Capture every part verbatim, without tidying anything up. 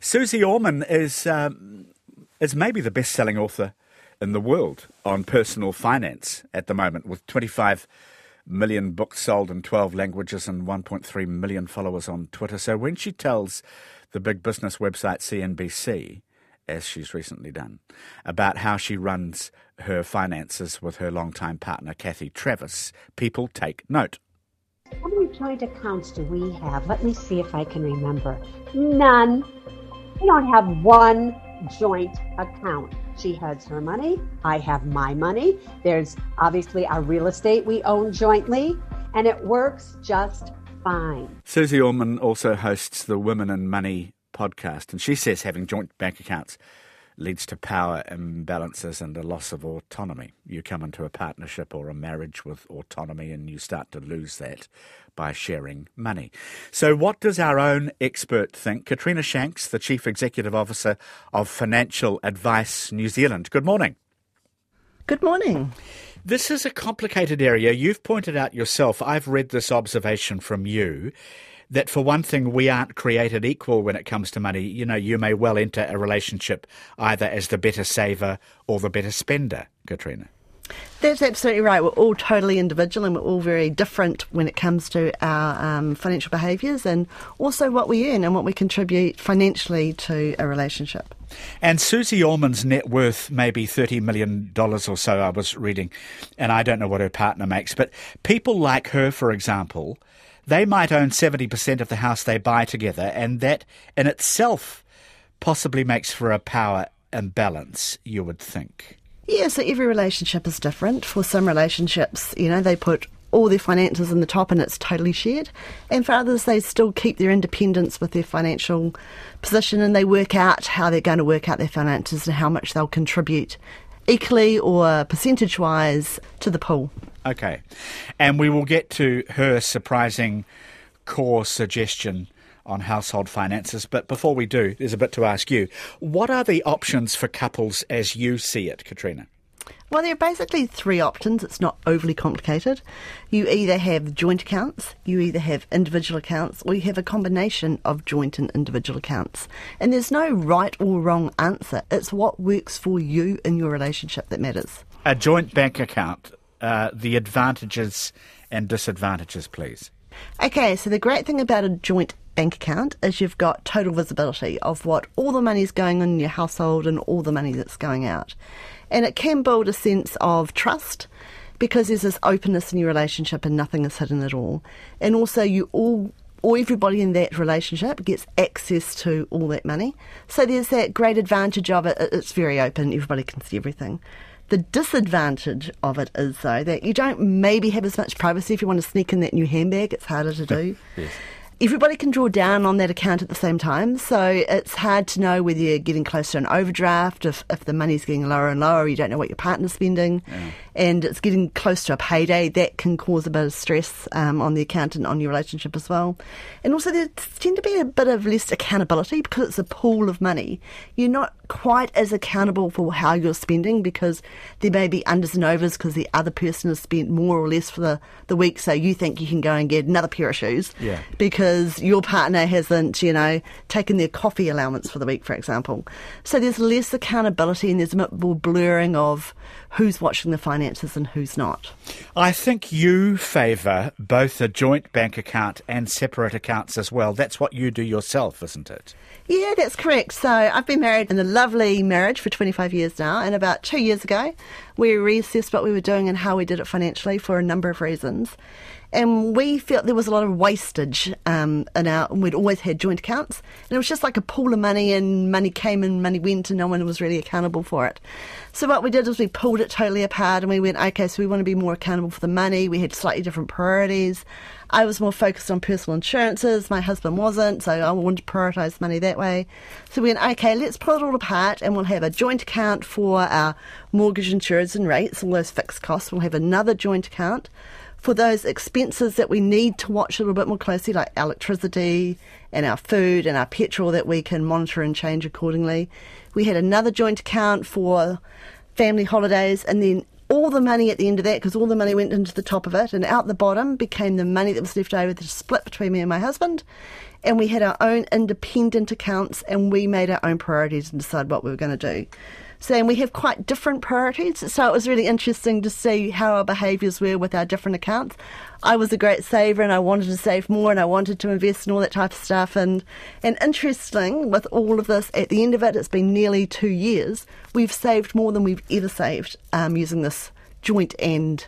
Susie Orman is um, is maybe the best-selling author in the world on personal finance at the moment, with twenty-five million books sold in twelve languages and one point three million followers on Twitter. So when she tells the big business website C N B C, as she's recently done, about how she runs her finances with her longtime partner, Kathy Travis, people take note. How many joint accounts do we have? Let me see if I can remember. None. We don't have one joint account. She has her money. I have my money. There's obviously our real estate we own jointly, and it works just fine. Susie Orman also hosts the Women in Money podcast, and she says having joint bank accounts leads to power imbalances and a loss of autonomy. You come into a partnership or a marriage with autonomy and you start to lose that by sharing money. So what does our own expert think? Katrina Shanks, the Chief Executive Officer of Financial Advice New Zealand. Good morning. Good morning. This is a complicated area. You've pointed out yourself, I've read this observation from you, that for one thing, we aren't created equal when it comes to money. You know, you may well enter a relationship either as the better saver or the better spender, Katrina. That's absolutely right. We're all totally individual and we're all very different when it comes to our um, financial behaviours and also what we earn and what we contribute financially to a relationship. And Susie Orman's net worth may be thirty million dollars or so, I was reading, and I don't know what her partner makes. But people like her, for example, they might own seventy percent of the house they buy together, and that in itself possibly makes for a power imbalance, you would think. Yeah, so every relationship is different. For some relationships, you know, they put all their finances in the top and it's totally shared. And for others, they still keep their independence with their financial position and they work out how they're going to work out their finances and how much they'll contribute equally or percentage-wise to the pool. Okay. And we will get to her surprising core suggestion on household finances. But before we do, there's a bit to ask you. What are the options for couples as you see it, Katrina? Well, there are basically three options. It's not overly complicated. You either have joint accounts, you either have individual accounts, or you have a combination of joint and individual accounts. And there's no right or wrong answer. It's what works for you in your relationship that matters. A joint bank account, uh, the advantages and disadvantages, please. Okay, so the great thing about a joint bank account is you've got total visibility of what all the money's going on in your household and all the money that's going out. And it can build a sense of trust because there's this openness in your relationship and nothing is hidden at all. And also you all, or everybody in that relationship gets access to all that money. So there's that great advantage of it. It's very open. Everybody can see everything. The disadvantage of it is, though, that you don't maybe have as much privacy. If you want to sneak in that new handbag, it's harder to do. Yes. Everybody can draw down on that account at the same time, so it's hard to know whether you're getting close to an overdraft, if, if the money's getting lower and lower, you don't know what your partner's spending, yeah. And it's getting close to a payday. That can cause a bit of stress um, on the account and on your relationship as well. And also there tend to be a bit of less accountability because it's a pool of money. You're not quite as accountable for how you're spending because there may be unders and overs because the other person has spent more or less for the, the week, so you think you can go and get another pair of shoes yeah. because your partner hasn't, you know, taken their coffee allowance for the week, for example. So there's less accountability and there's a bit more blurring of who's watching the finances and who's not. I think you favour both a joint bank account and separate accounts as well. That's what you do yourself, isn't it? Yeah, that's correct. So I've been married in a lovely marriage for twenty-five years now, and about two years ago we reassessed what we were doing and how we did it financially for a number of reasons. And we felt there was a lot of wastage um, in our, and we'd always had joint accounts. And it was just like a pool of money and money came and money went and no one was really accountable for it. So what we did was we pulled it totally apart and we went, okay, so we want to be more accountable for the money. We had slightly different priorities. I was more focused on personal insurances. My husband wasn't, so I wanted to prioritise money that way. So we went, okay, let's pull it all apart and we'll have a joint account for our mortgage insurance and rates, all those fixed costs. We'll have another joint account for those expenses that we need to watch a little bit more closely, like electricity and our food and our petrol that we can monitor and change accordingly. We had another joint account for family holidays, and then all the money at the end of that, because all the money went into the top of it, and out the bottom became the money that was left over to split between me and my husband. And we had our own independent accounts, and we made our own priorities and decided what we were going to do. So, and we have quite different priorities. So it was really interesting to see how our behaviours were with our different accounts. I was a great saver, and I wanted to save more, and I wanted to invest in all that type of stuff. And, and interesting, with all of this, at the end of it, it's been nearly two years. We've saved more than we've ever saved um, using this joint and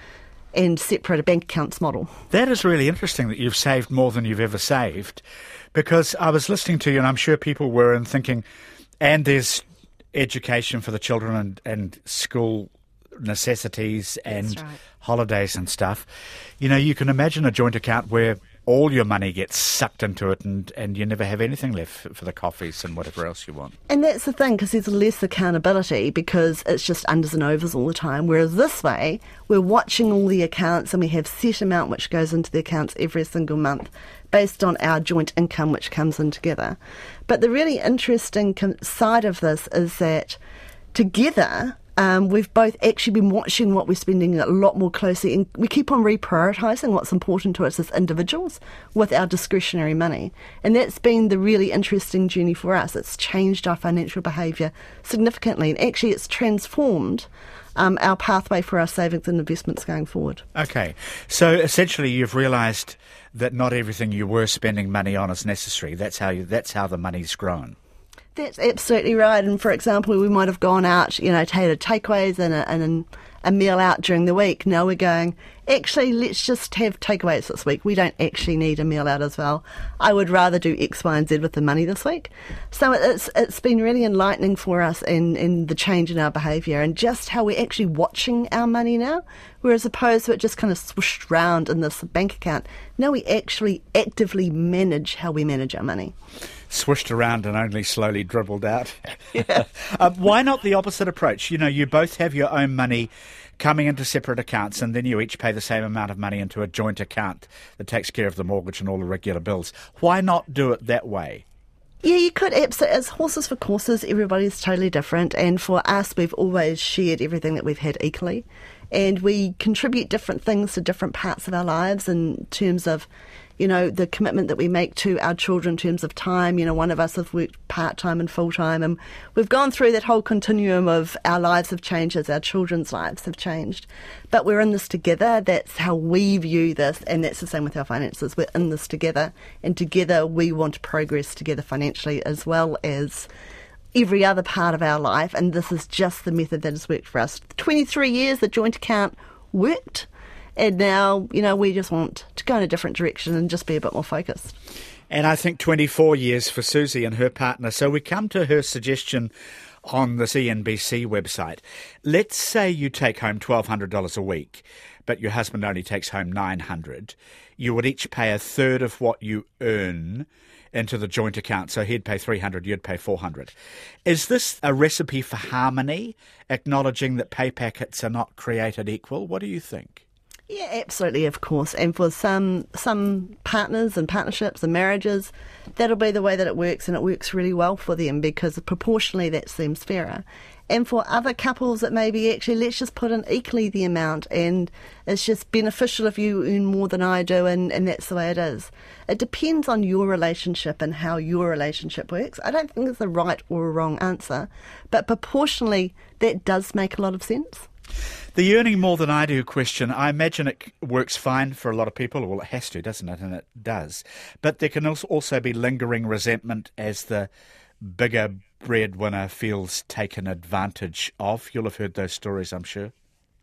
and separate bank accounts model. That is really interesting that you've saved more than you've ever saved, because I was listening to you, and I'm sure people were, and thinking, and there's education for the children and, and school necessities and right. holidays and stuff. You know, you can imagine a joint account where all your money gets sucked into it, and, and you never have anything left for the coffees and whatever else you want. And that's the thing, because there's less accountability, because it's just unders and overs all the time. Whereas this way, we're watching all the accounts, and we have set amount which goes into the accounts every single month based on our joint income which comes in together. But the really interesting side of this is that together, Um, we've both actually been watching what we're spending a lot more closely, and we keep on reprioritising what's important to us as individuals with our discretionary money. And that's been the really interesting journey for us. It's changed our financial behaviour significantly, and actually it's transformed um, our pathway for our savings and investments going forward. Okay, so essentially you've realised that not everything you were spending money on is necessary. That's how you, that's how the money's grown. That's absolutely right. And for example, we might have gone out, you know, had a takeaways and a, and a meal out during the week. Now we're going, actually, let's just have takeaways this week. We don't actually need a meal out as well. I would rather do X, Y, and Z with the money this week. So it's it's been really enlightening for us in, in the change in our behaviour and just how we're actually watching our money now, whereas opposed to it just kind of swished around in this bank account. Now we actually actively manage how we manage our money. Swished around and only slowly dribbled out. Yeah. uh, why not the opposite approach? You know, you both have your own money coming into separate accounts, and then you each pay the same amount of money into a joint account that takes care of the mortgage and all the regular bills. Why not do it that way? Yeah, you could. Absolutely. As horses for courses, everybody's totally different. And for us, we've always shared everything that we've had equally. And we contribute different things to different parts of our lives in terms of, you know, the commitment that we make to our children in terms of time. You know, one of us have worked part-time and full-time, and we've gone through that whole continuum of our lives have changed as our children's lives have changed. But we're in this together. That's how we view this, and that's the same with our finances. We're in this together, and together we want to progress together financially as well as every other part of our life, and this is just the method that has worked for us. twenty-three years, the joint account worked. And now, you know, we just want to go in a different direction and just be a bit more focused. And I think twenty-four years for Susie and her partner. So we come to her suggestion on the C N B C website. Let's say you take home twelve hundred dollars a week, but your husband only takes home nine hundred dollars. You would each pay a third of what you earn into the joint account. So he'd pay three hundred dollars, you'd pay four hundred dollars. Is this a recipe for harmony, acknowledging that pay packets are not created equal? What do you think? Yeah, absolutely, of course. And for some some partners and partnerships and marriages, that'll be the way that it works, and it works really well for them because proportionally that seems fairer. And for other couples, it may be actually, let's just put in equally the amount, and it's just beneficial if you earn more than I do, and, and that's the way it is. It depends on your relationship and how your relationship works. I don't think there's a right or a wrong answer, but proportionally that does make a lot of sense. The earning more than I do question, I imagine it works fine for a lot of people. Well, it has to, doesn't it? And it does. But there can also be lingering resentment as the bigger breadwinner feels taken advantage of. You'll have heard those stories, I'm sure.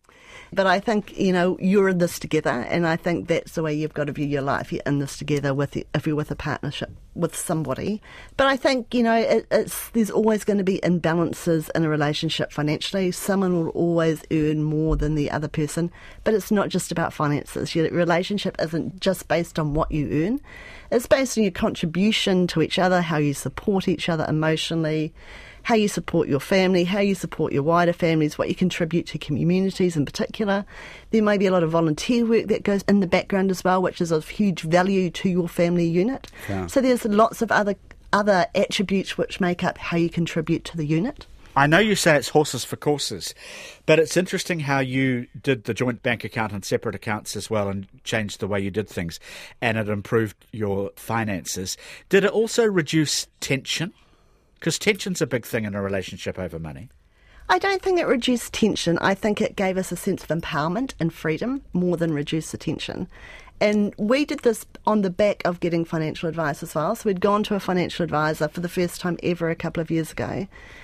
But I think, you know, you're in this together, and I think that's the way you've got to view your life. You're in this together with if you're with a partnership with somebody. But I think, you know, it, it's there's always going to be imbalances in a relationship financially. Someone will always earn more than the other person, but it's not just about finances. Your relationship isn't just based on what you earn. It's based on your contribution to each other, how you support each other emotionally, how you support your family, how you support your wider families, what you contribute to communities in particular. There may be a lot of volunteer work that goes in the background as well, which is of huge value to your family unit. Yeah. So there's lots of other other attributes which make up how you contribute to the unit. I know you say it's horses for courses, but it's interesting how you did the joint bank account and separate accounts as well and changed the way you did things, and it improved your finances. Did it also reduce tension? Because tension's a big thing in a relationship over money. I don't think it reduced tension. I think it gave us a sense of empowerment and freedom more than reduced the tension. And we did this on the back of getting financial advice as well. So we'd gone to a financial advisor for the first time ever a couple of years ago.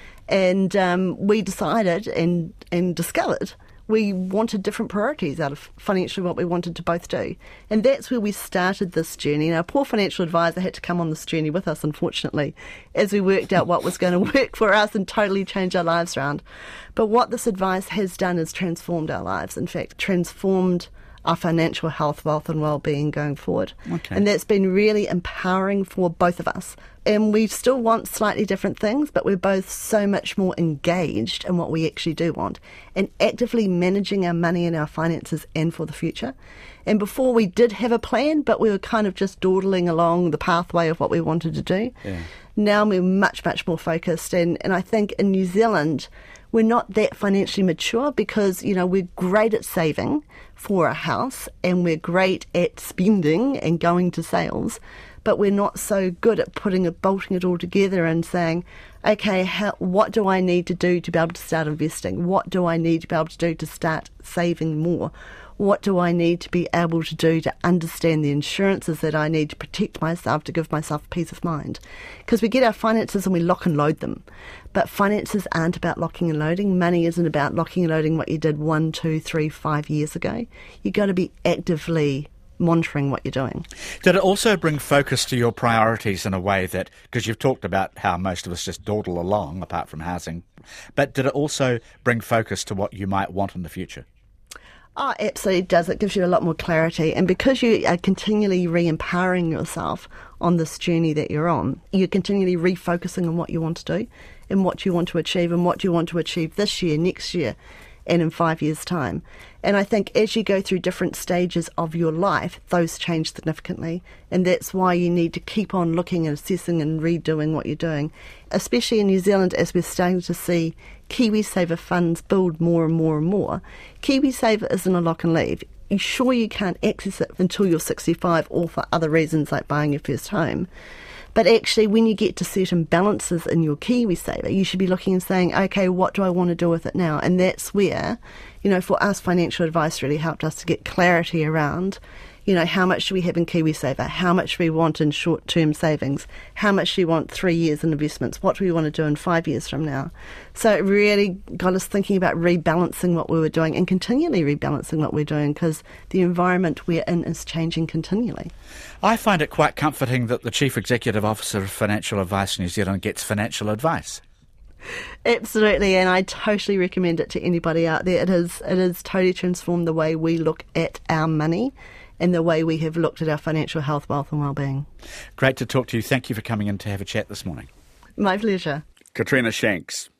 And um, we decided and, and discovered we wanted different priorities out of financially what we wanted to both do. And that's where we started this journey. And our poor financial advisor had to come on this journey with us, unfortunately, as we worked out what was going to work for us and totally change our lives around. But what this advice has done is transformed our lives. In fact, transformed our financial health, wealth and well-being going forward. Okay. And that's been really empowering for both of us. And we still want slightly different things, but we're both so much more engaged in what we actually do want and actively managing our money and our finances and for the future. And before we did have a plan, but we were kind of just dawdling along the pathway of what we wanted to do. Yeah. Now we're much, much more focused. And, and I think in New Zealand, we're not that financially mature because, you know, we're great at saving for a house and we're great at spending and going to sales, but we're not so good at putting it, bolting it all together and saying, okay, how, what do I need to do to be able to start investing? What do I need to be able to do to start saving more? What do I need to be able to do to understand the insurances that I need to protect myself, to give myself peace of mind? Because we get our finances and we lock and load them. But finances aren't about locking and loading. Money isn't about locking and loading what you did one, two, three, five years ago. You've got to be actively monitoring what you're doing. Did it also bring focus to your priorities in a way that, because you've talked about how most of us just dawdle along, apart from housing, but did it also bring focus to what you might want in the future? Oh, absolutely does. It gives you a lot more clarity. And because you are continually re-empowering yourself on this journey that you're on, you're continually refocusing on what you want to do and what you want to achieve and what you want to achieve this year, next year, and in five years' time. And I think as you go through different stages of your life, those change significantly. And that's why you need to keep on looking and assessing and redoing what you're doing, especially in New Zealand as we're starting to see KiwiSaver funds build more and more and more. KiwiSaver isn't a lock and leave. You're sure you can't access it until you're sixty-five or for other reasons like buying your first home. But actually, when you get to certain balances in your KiwiSaver, you should be looking and saying, okay, what do I want to do with it now? And that's where, you know, for us, financial advice really helped us to get clarity around, you know, how much do we have in KiwiSaver? How much do we want in short-term savings? How much do we want three years in investments? What do we want to do in five years from now? So it really got us thinking about rebalancing what we were doing and continually rebalancing what we're doing because the environment we're in is changing continually. I find it quite comforting that the Chief Executive Officer of Financial Advice New Zealand gets financial advice. Absolutely, and I totally recommend it to anybody out there. It has, it has totally transformed the way we look at our money and the way we have looked at our financial health, wealth and well-being. Great to talk to you. Thank you for coming in to have a chat this morning. My pleasure. Katrina Shanks.